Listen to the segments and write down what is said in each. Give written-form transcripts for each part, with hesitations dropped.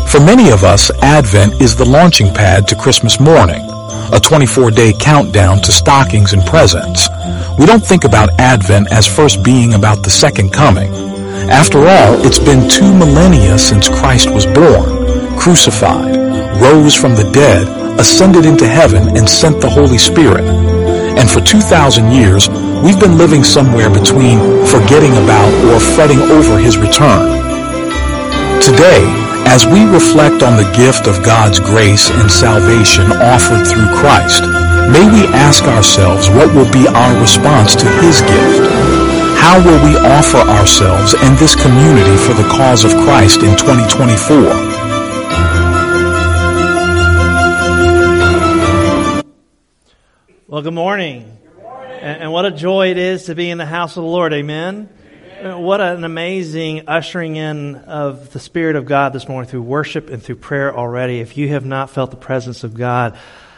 For many of us, Advent is the launching pad to Christmas morning, a 24-day countdown to stockings and presents. We don't think about Advent as first being about the second coming. After all, it's been 2 millennia since Christ was born, crucified, rose from the dead, ascended into heaven, and sent the Holy Spirit. And for 2,000 years, we've been living somewhere between forgetting about or fretting over his return. Today, as we reflect on the gift of God's grace and salvation offered through Christ, may we ask ourselves what will be our response to his gift. How will we offer ourselves and this community for the cause of Christ in 2024? Well, good morning. And what a joy it is to be in the house of the Lord. Amen. What an amazing ushering in of the Spirit of God this morning through worship and through prayer already. If you have not felt the presence of God,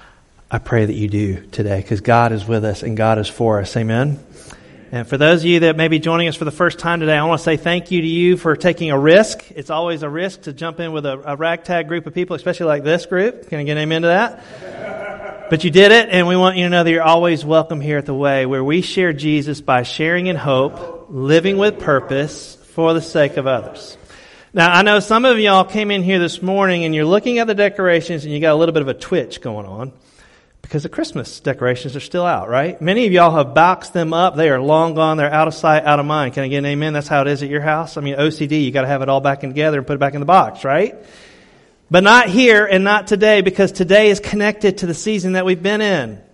I pray that you do today, because God is with us and God is for us. Amen. And for those of you that may be joining us for the first time today, I want to say thank you to you for taking a risk. It's always a risk to jump in with a ragtag group of people, especially like this group. Can I get an amen to that? But you did it, and we want you to know that you're always welcome here at The Way, where we share Jesus by sharing in hope, living with purpose for the sake of others. Now, I know some of y'all came in here this morning and you're looking at the decorations and you got a little bit of a twitch going on because the Christmas decorations are still out, right? Many of y'all have boxed them up. They are long gone. They're out of sight, out of mind. Can I get an amen? That's how it is at your house. I mean, OCD, you got to have it all back together and put it back in the box, right? But not here and not today, because today is connected to the season that we've been in.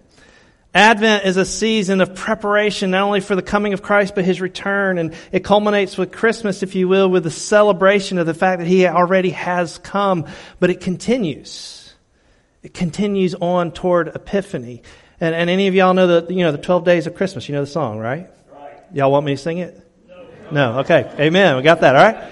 Advent is a season of preparation, not only for the coming of Christ, but his return. And it culminates with Christmas, if you will, with the celebration of the fact that he already has come. But it continues. It continues on toward Epiphany. And any of y'all know the 12 days of Christmas. You know the song, right? Y'all want me to sing it? No. Okay. Amen. We got that, all right?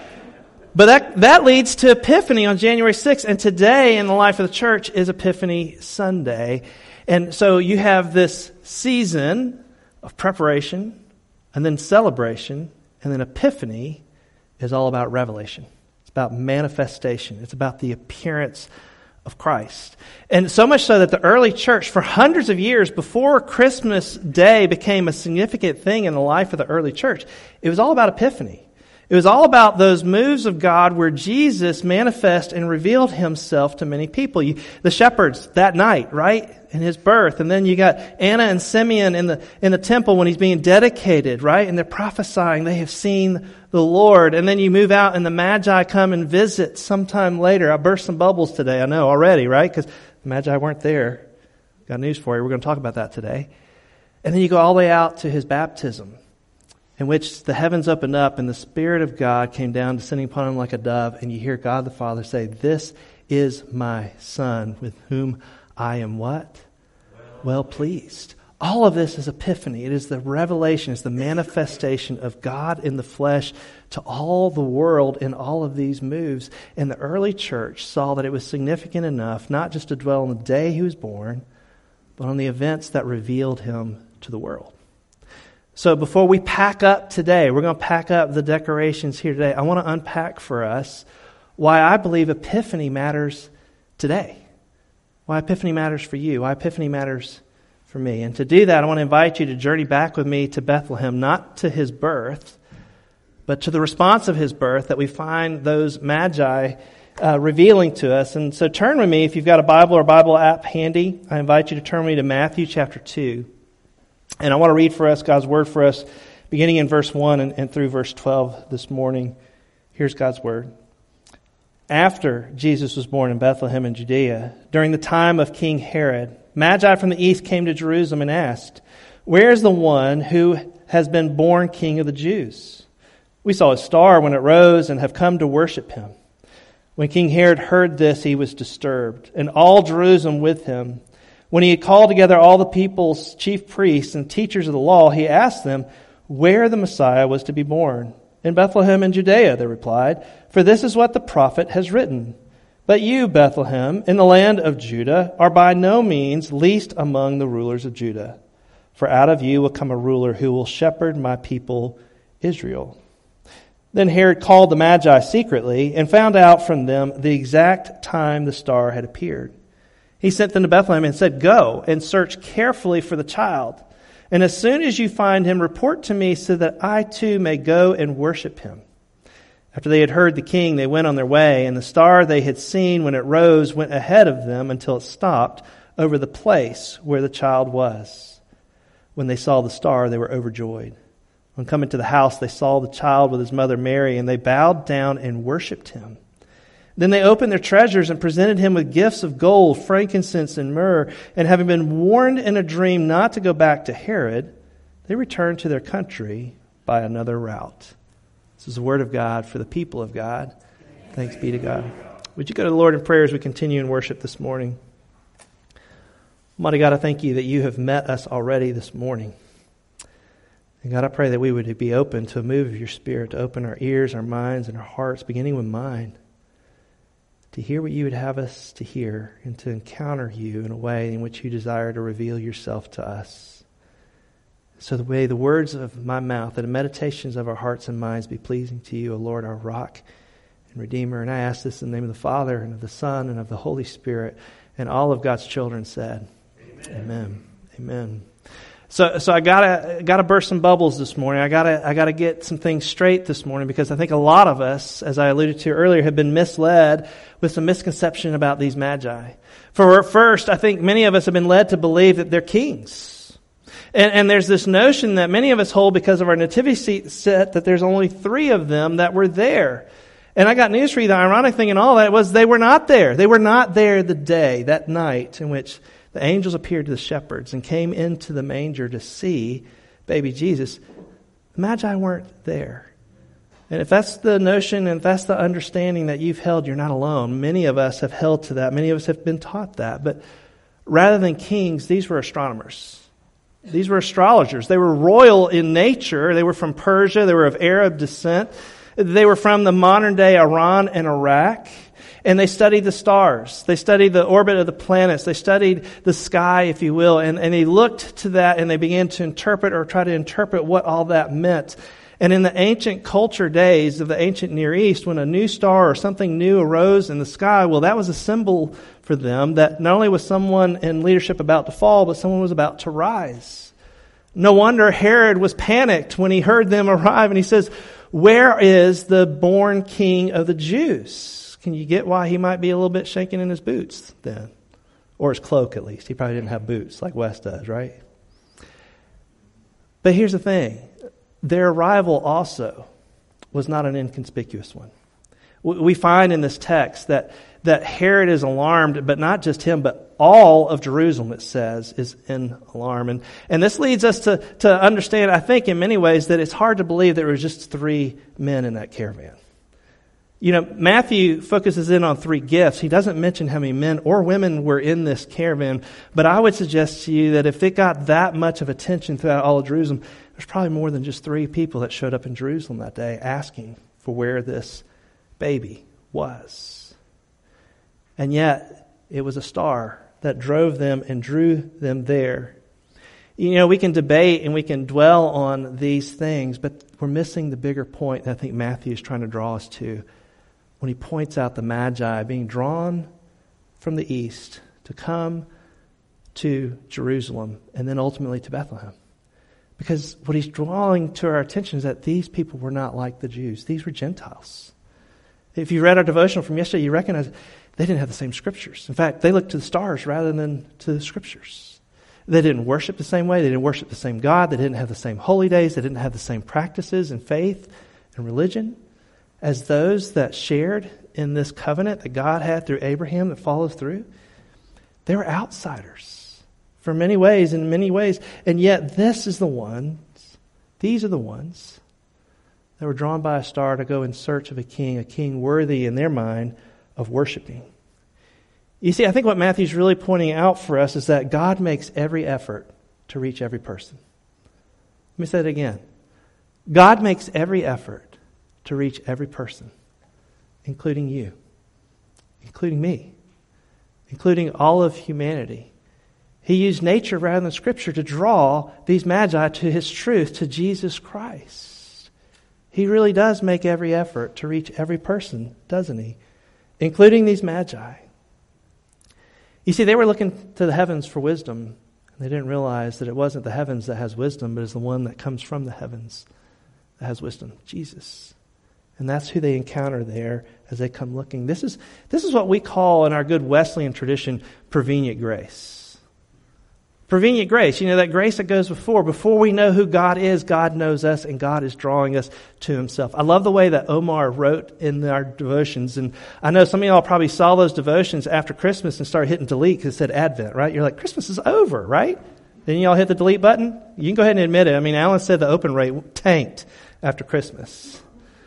But that leads to Epiphany on January 6th. And today in the life of the church is Epiphany Sunday. And so you have this season of preparation and then celebration, and then Epiphany is all about revelation. It's about manifestation. It's about the appearance of Christ. And so much so that the early church, for hundreds of years before Christmas Day became a significant thing in the life of the early church, it was all about Epiphany. It was all about those moves of God where Jesus manifested and revealed himself to many people. The shepherds that night, right? In his birth. And then you got Anna and Simeon in the temple when he's being dedicated, right? And they're prophesying they have seen the Lord. And then you move out and the Magi come and visit sometime later. I burst some bubbles today, I know already, right? Because the Magi weren't there. Got news for you. We're going to talk about that today. And then you go all the way out to his baptism, in which the heavens opened up and the Spirit of God came down, descending upon him like a dove, and you hear God the Father say, "This is my Son, with whom I am" what? Well pleased. All of this is Epiphany. It is the revelation, it's the manifestation of God in the flesh to all the world in all of these moves. And the early church saw that it was significant enough not just to dwell on the day he was born, but on the events that revealed him to the world. So before we pack up today, we're going to pack up the decorations here today. I want to unpack for us why I believe Epiphany matters today. Why Epiphany matters for you. Why Epiphany matters for me. And to do that, I want to invite you to journey back with me to Bethlehem, not to his birth, but to the response of his birth that we find those Magi revealing to us. And so turn with me, if you've got a Bible or Bible app handy, I invite you to turn with me to Matthew chapter 2. And I want to read for us God's word for us, beginning in verse 1 and through verse 12 this morning. Here's God's word. After Jesus was born in Bethlehem in Judea, during the time of King Herod, Magi from the east came to Jerusalem and asked, "Where is the one who has been born King of the Jews? We saw his star when it rose and have come to worship him." When King Herod heard this, he was disturbed, and all Jerusalem with him. When he had called together all the people's chief priests and teachers of the law, he asked them where the Messiah was to be born. "In Bethlehem in Judea," they replied, "for this is what the prophet has written. But you, Bethlehem, in the land of Judah, are by no means least among the rulers of Judah. For out of you will come a ruler who will shepherd my people Israel." Then Herod called the Magi secretly and found out from them the exact time the star had appeared. He sent them to Bethlehem and said, "Go and search carefully for the child. And as soon as you find him, report to me so that I too may go and worship him." After they had heard the king, they went on their way, and the star they had seen when it rose went ahead of them until it stopped over the place where the child was. When they saw the star, they were overjoyed. When coming to the house, they saw the child with his mother Mary, and they bowed down and worshipped him. Then they opened their treasures and presented him with gifts of gold, frankincense, and myrrh. And having been warned in a dream not to go back to Herod, they returned to their country by another route. This is the word of God for the people of God. Thanks be to God. Would you go to the Lord in prayer as we continue in worship this morning? Almighty God, I thank you that you have met us already this morning. And God, I pray that we would be open to a move of your Spirit, to open our ears, our minds, and our hearts, beginning with mine, to hear what you would have us to hear and to encounter you in a way in which you desire to reveal yourself to us. So the words of my mouth and the meditations of our hearts and minds be pleasing to you, O Lord, our rock and Redeemer. And I ask this in the name of the Father and of the Son and of the Holy Spirit. And all of God's children said, Amen. Amen. So I gotta burst some bubbles this morning. I gotta get some things straight this morning, because I think a lot of us, as I alluded to earlier, have been misled with some misconception about these magi. For first, I think many of us have been led to believe that they're kings. And there's this notion that many of us hold because of our nativity set that there's only 3 of them that were there. And I got news for you. The ironic thing in all that was they were not there. They were not there that night in which the angels appeared to the shepherds and came into the manger to see baby Jesus. The Magi weren't there. And if that's the notion and if that's the understanding that you've held, you're not alone. Many of us have held to that. Many of us have been taught that. But rather than kings, these were astronomers. These were astrologers. They were royal in nature. They were from Persia. They were of Arab descent. They were from the modern-day Iran and Iraq. And they studied the stars. They studied the orbit of the planets. They studied the sky, if you will. And they looked to that and they began to interpret or try to interpret what all that meant. And in the ancient culture days of the ancient Near East, when a new star or something new arose in the sky, well, that was a symbol for them that not only was someone in leadership about to fall, but someone was about to rise. No wonder Herod was panicked when he heard them arrive. And he says, "Where is the born king of the Jews?" Can you get why he might be a little bit shaking in his boots then? Or his cloak, at least. He probably didn't have boots like Wes does, right? But here's the thing. Their arrival also was not an inconspicuous one. We find in this text that Herod is alarmed, but not just him, but all of Jerusalem, it says, is in alarm. And this leads us to understand, I think, in many ways, that it's hard to believe there were just 3 men in that caravan. You know, Matthew focuses in on 3 gifts. He doesn't mention how many men or women were in this caravan. But I would suggest to you that if it got that much of attention throughout all of Jerusalem, there's probably more than just 3 people that showed up in Jerusalem that day asking for where this baby was. And yet, it was a star that drove them and drew them there. You know, we can debate and we can dwell on these things, but we're missing the bigger point that I think Matthew is trying to draw us to when he points out the Magi being drawn from the east to come to Jerusalem and then ultimately to Bethlehem. Because what he's drawing to our attention is that these people were not like the Jews. These were Gentiles. If you read our devotional from yesterday, you recognize they didn't have the same scriptures. In fact, they looked to the stars rather than to the scriptures. They didn't worship the same way. They didn't worship the same God. They didn't have the same holy days. They didn't have the same practices and faith and religion as those that shared in this covenant that God had through Abraham that follows through. They were outsiders for many ways, in many ways. And yet these are the ones that were drawn by a star to go in search of a king worthy in their mind of worshiping. You see, I think what Matthew's really pointing out for us is that God makes every effort to reach every person. Let me say it again. God makes every effort to reach every person, including you, including me, including all of humanity. He used nature rather than Scripture to draw these magi to His truth, to Jesus Christ. He really does make every effort to reach every person, doesn't he? Including these magi. You see, they were looking to the heavens for wisdom. They didn't realize that it wasn't the heavens that has wisdom, but it's the one that comes from the heavens that has wisdom, Jesus. And that's who they encounter there as they come looking. This is what we call in our good Wesleyan tradition, prevenient grace. Prevenient grace, that grace that goes before. Before we know who God is, God knows us, and God is drawing us to himself. I love the way that Omar wrote in our devotions. And I know some of y'all probably saw those devotions after Christmas and started hitting delete because it said Advent, right? You're like, Christmas is over, right? Then y'all hit the delete button. You can go ahead and admit it. I mean, Alan said the open rate tanked after Christmas.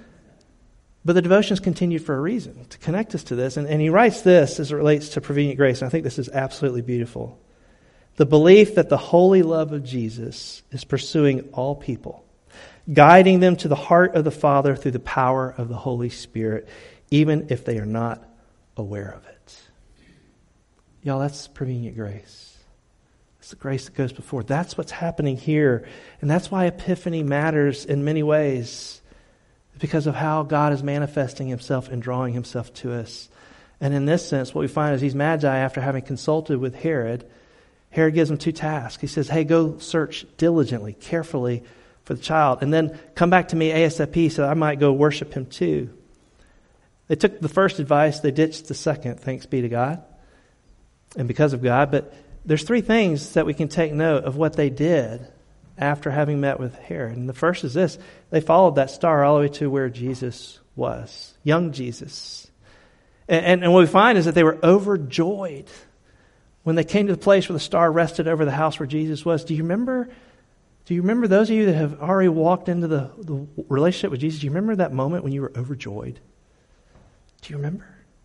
But the devotions continued for a reason, to connect us to this. And he writes this as it relates to prevenient grace. And I think this is absolutely beautiful. The belief that the holy love of Jesus is pursuing all people, guiding them to the heart of the Father through the power of the Holy Spirit, even if they are not aware of it. Y'all, that's prevenient grace. It's the grace that goes before. That's what's happening here. And that's why Epiphany matters in many ways. Because of how God is manifesting himself and drawing himself to us. And in this sense, what we find is these magi, after having consulted with Herod gives them two tasks. He says, hey, go search diligently, carefully for the child, and then come back to me ASAP so I might go worship him too. They took the first advice, they ditched the second, thanks be to God, and because of God. But there's three things that we can take note of what they did after having met with Herod. And the first is this: they followed that star all the way to where Jesus was, young Jesus. And what we find is that they were overjoyed when they came to the place where the star rested over the house where Jesus was. Do you remember those of you that have already walked into the relationship with Jesus? Do you remember that moment when you were overjoyed? Do you remember?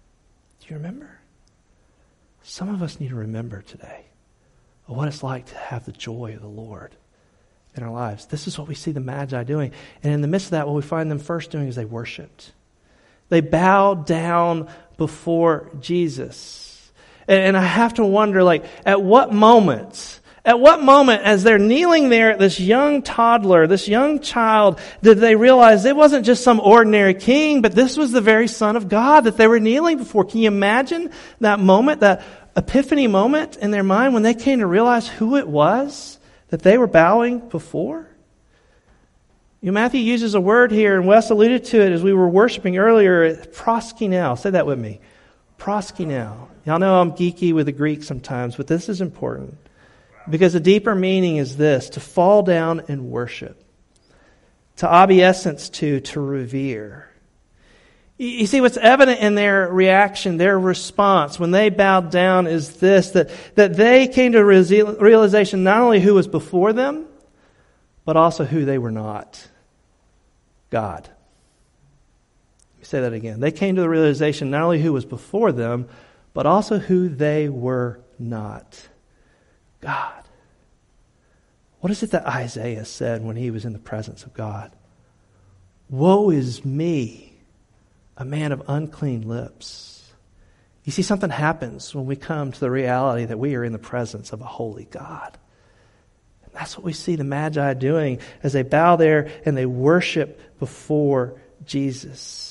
Some of us need to remember today of what it's like to have the joy of the Lord in our lives. This is what we see the Magi doing. And in the midst of that, what we find them first doing is they worshiped. They bowed down before Jesus. And I have to wonder, at what moment, as they're kneeling there, this young toddler, this young child, did they realize it wasn't just some ordinary king, but this was the very Son of God that they were kneeling before? Can you imagine that moment, that epiphany moment in their mind when they came to realize who it was that they were bowing before? Matthew uses a word here, and Wes alluded to it as we were worshiping earlier, proskineo. Say that with me. Proskineo. Y'all know I'm geeky with the Greek sometimes, but this is important. Because the deeper meaning is this: to fall down and worship. To obeisance to revere. You see, what's evident in their reaction, their response, when they bowed down is this, that they came to a realization not only who was before them, but also who they were not. God. Let me say that again. They came to the realization not only who was before them, but also who they were not. God. What is it that Isaiah said when he was in the presence of God? Woe is me, a man of unclean lips. You see, something happens when we come to the reality that we are in the presence of a holy God. And that's what we see the Magi doing as they bow there and they worship before Jesus.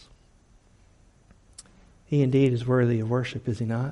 He indeed is worthy of worship, is he not?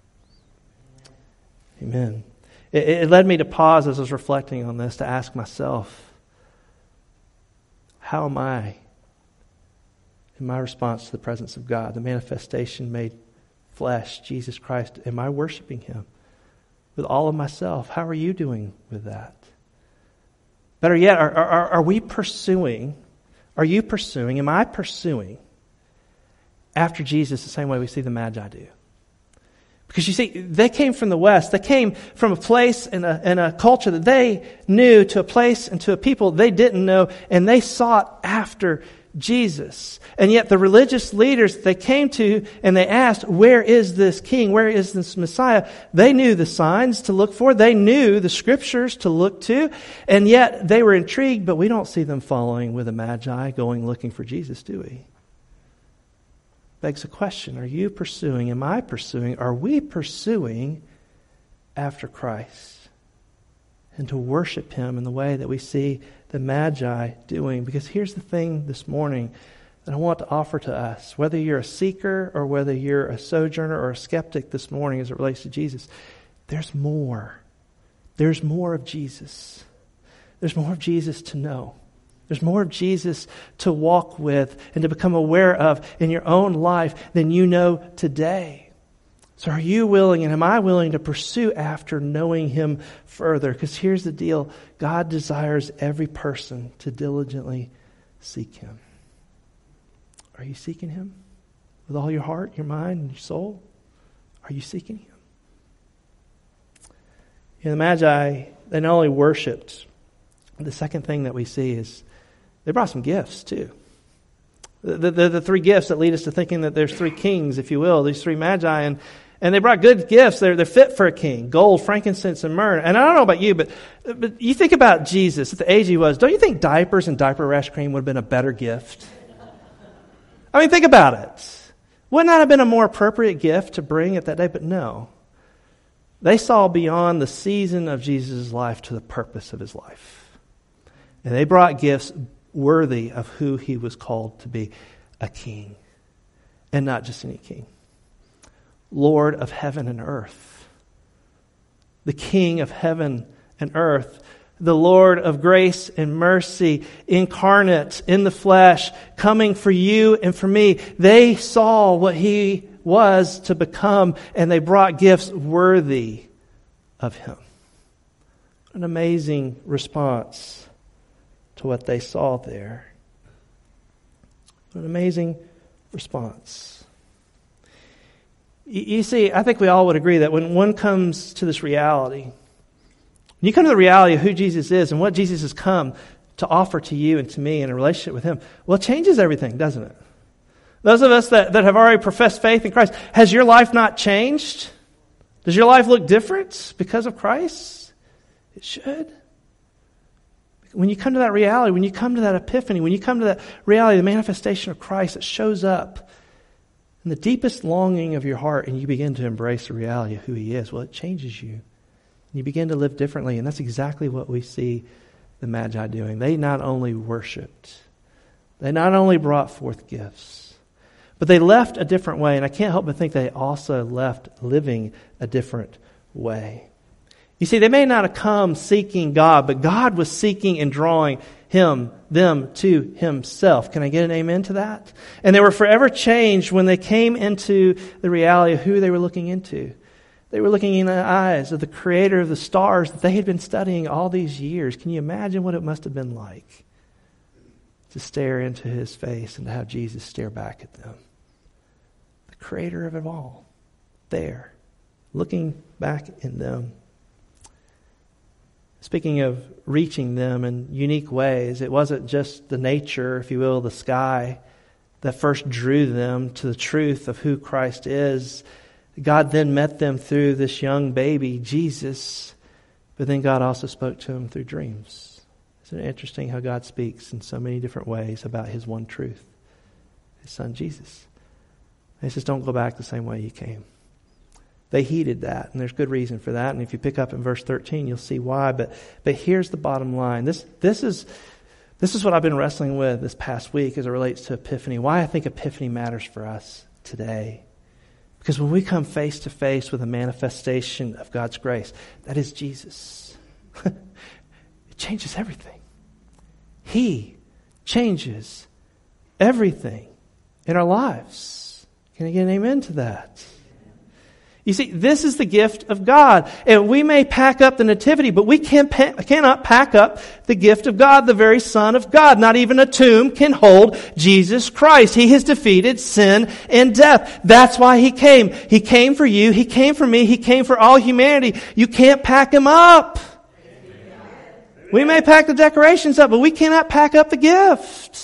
Amen. It led me to pause as I was reflecting on this to ask myself, how am I in my response to the presence of God, the manifestation made flesh, Jesus Christ? Am I worshiping him with all of myself? How are you doing with that? Better yet, are we pursuing, am I pursuing after Jesus the same way we see the Magi do? Because you see, they came from the West. They came from a place and a culture that they knew to a place and to a people they didn't know, and they sought after Jesus. And yet the religious leaders they came to and they asked, where is this king? Where is this Messiah? They knew the signs to look for. They knew the scriptures to look to. And yet they were intrigued, but we don't see them following with a Magi going looking for Jesus, do we? Begs a question. Are you pursuing? Am I pursuing? Are we pursuing after Christ? and to worship Him in the way that we see the Magi doing. Because here's the thing this morning that I want to offer to us. Whether you're a seeker or whether you're a sojourner or a skeptic this morning as it relates to Jesus, there's more. There's more of Jesus. There's more of Jesus to know. There's more of Jesus to walk with and to become aware of in your own life than you know today. So are you willing and am I willing to pursue after knowing Him further? Because here's the deal. God desires every person to diligently seek Him. Are you seeking Him with all your heart, your mind, and your soul? Are you seeking Him? The Magi, they not only worshipped, the second thing that we see is they brought some gifts too. The three gifts that lead us to thinking that there's three kings, if you will, these three Magi, and they brought good gifts. They're fit for a king: gold, frankincense, and myrrh. And I don't know about you, but you think about Jesus at the age He was. Don't you think diapers and diaper rash cream would have been a better gift? I mean, think about it. Wouldn't that have been a more appropriate gift to bring at that day? But no. They saw beyond the season of Jesus' life to the purpose of His life. And they brought gifts worthy of who He was called to be, a king. And not just any king. Lord of heaven and earth. The King of heaven and earth. The Lord of grace and mercy, incarnate in the flesh, coming for you and for me. They saw what He was to become, and they brought gifts worthy of Him. An amazing response to what they saw there. An amazing response. You see, I think we all would agree that when one comes to this reality, when you come to the reality of who Jesus is and what Jesus has come to offer to you and to me in a relationship with Him, well, it changes everything, doesn't it? Those of us that have already professed faith in Christ, has your life not changed? Does your life look different because of Christ? It should. When you come to that reality, when you come to that epiphany, when you come to that reality, the manifestation of Christ that shows up in the deepest longing of your heart, and you begin to embrace the reality of who He is, well, it changes you. You begin to live differently, and that's exactly what we see the Magi doing. They not only worshipped, they not only brought forth gifts, but they left a different way, and I can't help but think they also left living a different way. You see, they may not have come seeking God, but God was seeking and drawing them to Himself. Can I get an amen to that? And they were forever changed when they came into the reality of who they were looking into. They were looking in the eyes of the Creator of the stars that they had been studying all these years. Can you imagine what it must have been like to stare into His face and to have Jesus stare back at them? The Creator of it all, there, looking back in them. Speaking of reaching them in unique ways, it wasn't just the nature, if you will, the sky that first drew them to the truth of who Christ is. God then met them through this young baby, Jesus, but then God also spoke to them through dreams. Isn't it interesting how God speaks in so many different ways about His one truth, His Son Jesus? And He says, don't go back the same way you came. They heeded that, and there's good reason for that. And if you pick up in verse 13, you'll see why. But here's the bottom line. This is what I've been wrestling with this past week as it relates to Epiphany. Why I think Epiphany matters for us today. Because when we come face to face with a manifestation of God's grace, that is Jesus. It changes everything. He changes everything in our lives. Can I get an amen to that? You see, this is the gift of God. And we may pack up the nativity, but we cannot pack up the gift of God, the very Son of God. Not even a tomb can hold Jesus Christ. He has defeated sin and death. That's why He came. He came for you. He came for me. He came for all humanity. You can't pack Him up. We may pack the decorations up, but we cannot pack up the gift.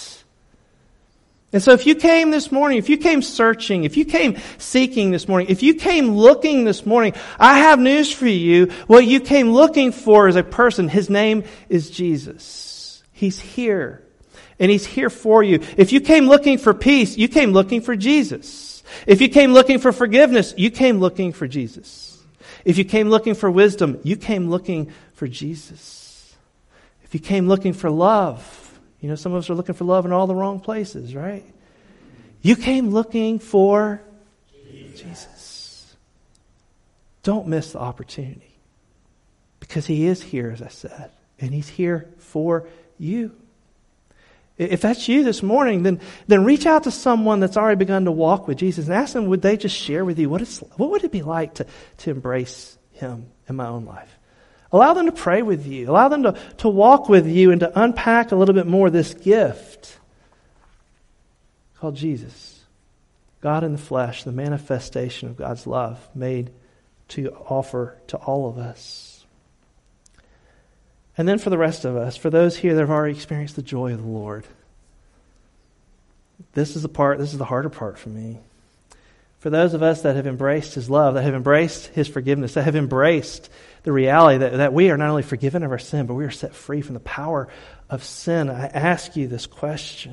And so if you came this morning, if you came searching, if you came seeking this morning, if you came looking this morning, I have news for you. What you came looking for is a person. His name is Jesus. He's here. And He's here for you. If you came looking for peace, you came looking for Jesus. If you came looking for forgiveness, you came looking for Jesus. If you came looking for wisdom, you came looking for Jesus. If you came looking for love, some of us are looking for love in all the wrong places, right? You came looking for Jesus. Don't miss the opportunity, because He is here, as I said, and He's here for you. If that's you this morning, then reach out to someone that's already begun to walk with Jesus and ask them, would they just share with you what would it be like to embrace Him in my own life? Allow them to pray with you. Allow them to walk with you and to unpack a little bit more this gift called Jesus. God in the flesh, the manifestation of God's love made to offer to all of us. And then for the rest of us, for those here that have already experienced the joy of the Lord, this is the harder part for me. For those of us that have embraced His love, that have embraced His forgiveness, that have embraced the reality that we are not only forgiven of our sin, but we are set free from the power of sin, I ask you this question.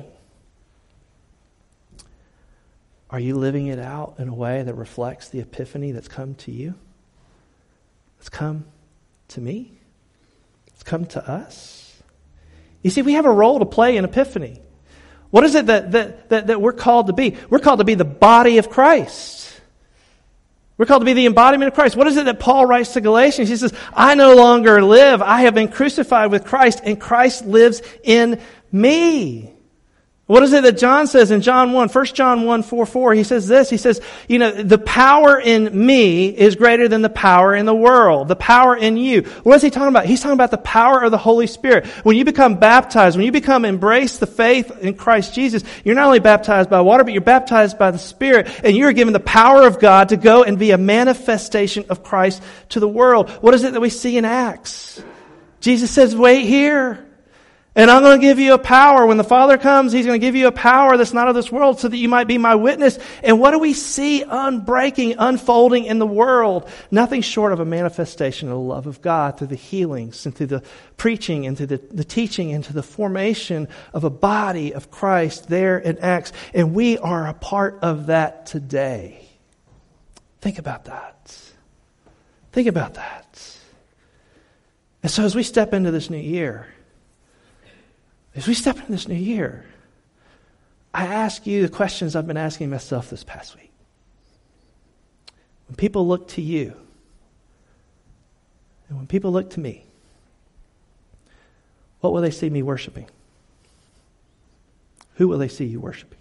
Are you living it out in a way that reflects the epiphany that's come to you? That's come to me? It's come to us. You see, we have a role to play in Epiphany. What is it that we're called to be? We're called to be the body of Christ. We're called to be the embodiment of Christ. What is it that Paul writes to Galatians? He says, I no longer live. I have been crucified with Christ, and Christ lives in me. What is it that John says in John 1, 1 John 1:4? He says this, he says, the power in me is greater than the power in the world, the power in you. What is he talking about? He's talking about the power of the Holy Spirit. When you become baptized, when you embrace the faith in Christ Jesus, you're not only baptized by water, but you're baptized by the Spirit, and you're given the power of God to go and be a manifestation of Christ to the world. What is it that we see in Acts? Jesus says, wait here. And I'm going to give you a power. When the Father comes, He's going to give you a power that's not of this world so that you might be my witness. And what do we see unbreaking, unfolding in the world? Nothing short of a manifestation of the love of God through the healings and through the preaching and through the teaching and through the formation of a body of Christ there in Acts. And we are a part of that today. Think about that. Think about that. And so as we step into this new year, I ask you the questions I've been asking myself this past week. When people look to you, and when people look to me, what will they see me worshiping? Who will they see you worshiping?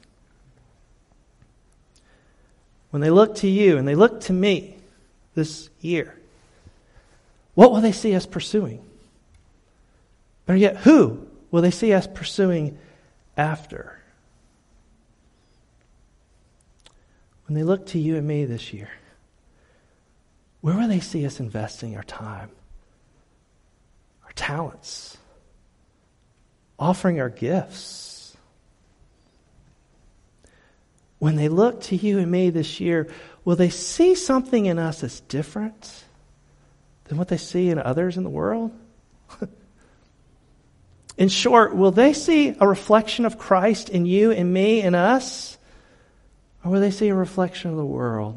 When they look to you and they look to me this year, what will they see us pursuing? Better yet, who will they see us pursuing after? When they look to you and me this year, where will they see us investing our time, our talents, offering our gifts? When they look to you and me this year, will they see something in us that's different than what they see in others in the world? In short, will they see a reflection of Christ in you and me and us? Or will they see a reflection of the world?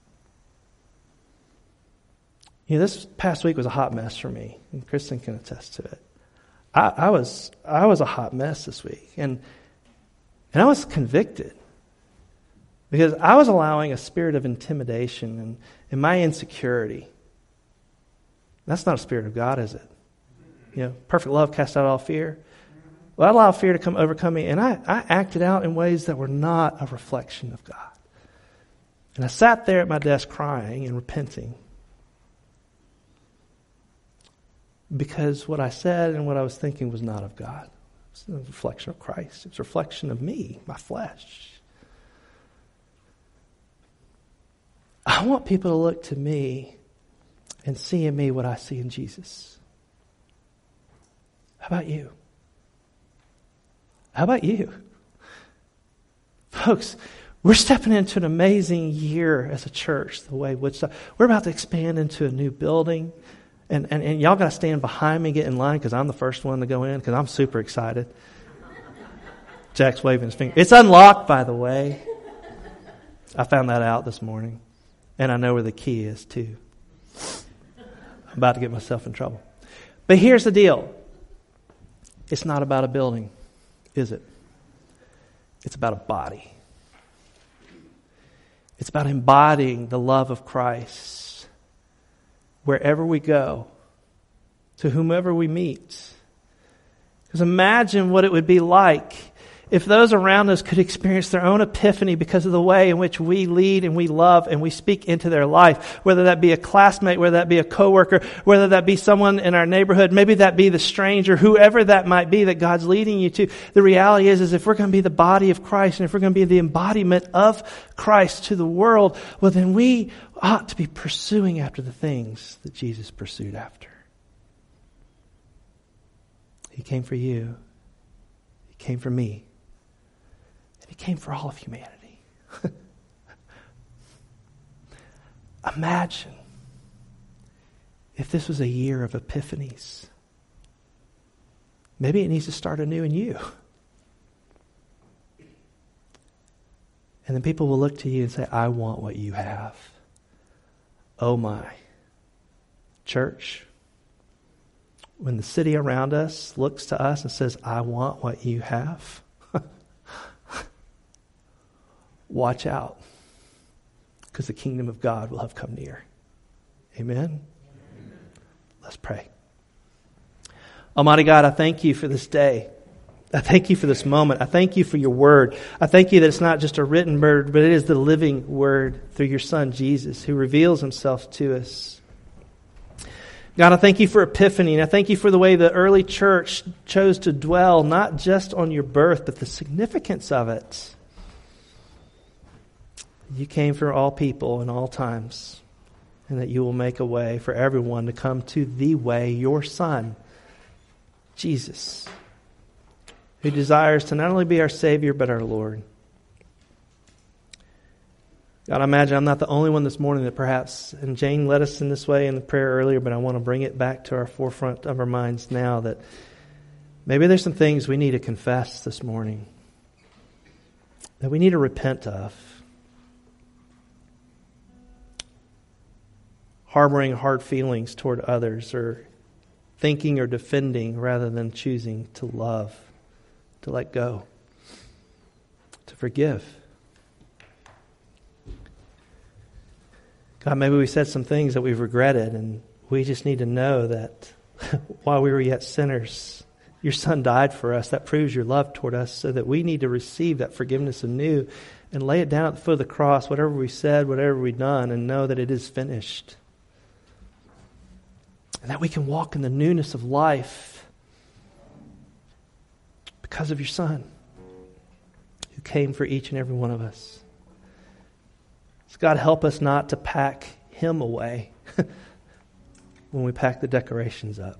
This past week was a hot mess for me, and Kristen can attest to it. I was a hot mess this week, and I was convicted because I was allowing a spirit of intimidation and my insecurity. That's not a spirit of God, is it? Perfect love casts out all fear. Well, I allowed fear to overcome me, and I acted out in ways that were not a reflection of God. And I sat there at my desk crying and repenting because what I said and what I was thinking was not of God. It was a reflection of Christ. It was a reflection of me, my flesh. I want people to look to me and see in me what I see in Jesus. How about you? How about you? Folks, we're stepping into an amazing year as a church, the way Woodstock. We're about to expand into a new building. And y'all got to stand behind me, get in line, because I'm the first one to go in, because I'm super excited. Jack's waving his finger. It's unlocked, by the way. I found that out this morning. And I know where the key is, too. I'm about to get myself in trouble. But here's the deal. It's not about a building, is it? It's about a body. It's about embodying the love of Christ wherever we go, to whomever we meet. Because imagine what it would be like if those around us could experience their own epiphany because of the way in which we lead and we love and we speak into their life. Whether that be a classmate, whether that be a coworker, whether that be someone in our neighborhood, maybe that be the stranger, whoever that might be that God's leading you to. The reality is if we're going to be the body of Christ and if we're going to be the embodiment of Christ to the world, well then we ought to be pursuing after the things that Jesus pursued after. He came for you. He came for me. He came for all of humanity. Imagine if this was a year of epiphanies. Maybe it needs to start anew in you. And then people will look to you and say, I want what you have. Oh my. Church, when the city around us looks to us and says, I want what you have, watch out, because the kingdom of God will have come near. Amen? Amen? Let's pray. Almighty God, I thank you for this day. I thank you for this moment. I thank you for your word. I thank you that it's not just a written word, but it is the living word through your Son, Jesus, who reveals himself to us. God, I thank you for Epiphany, and I thank you for the way the early church chose to dwell not just on your birth, but the significance of it. You came for all people in all times, and that you will make a way for everyone to come to the way, your Son, Jesus, who desires to not only be our Savior, but our Lord. God, I imagine I'm not the only one this morning that perhaps, and Jane led us in this way in the prayer earlier, but I want to bring it back to our forefront of our minds now that maybe there's some things we need to confess this morning, that we need to repent of. Harboring hard feelings toward others, or thinking or defending rather than choosing to love, to let go, to forgive. God, maybe we said some things that we've regretted, and we just need to know that while we were yet sinners, your Son died for us. That proves your love toward us, so that we need to receive that forgiveness anew and lay it down at the foot of the cross, whatever we said, whatever we've done, and know that it is finished. And that we can walk in the newness of life because of your Son, who came for each and every one of us. So God, help us not to pack him away when we pack the decorations up.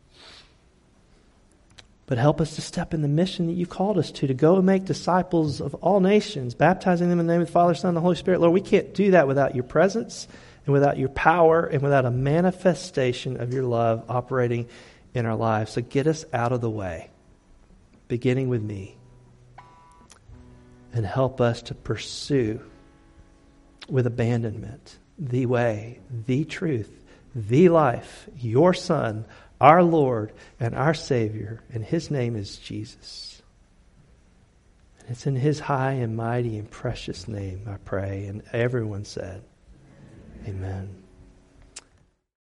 But help us to step in the mission that you called us to go and make disciples of all nations, baptizing them in the name of the Father, Son, and the Holy Spirit. Lord, we can't do that without your presence and without your power and without a manifestation of your love operating in our lives. So get us out of the way, beginning with me, and help us to pursue with abandonment the way, the truth, the life, your Son, our Lord and our Savior, and his name is Jesus. And it's in his high and mighty and precious name I pray, and everyone said, Amen.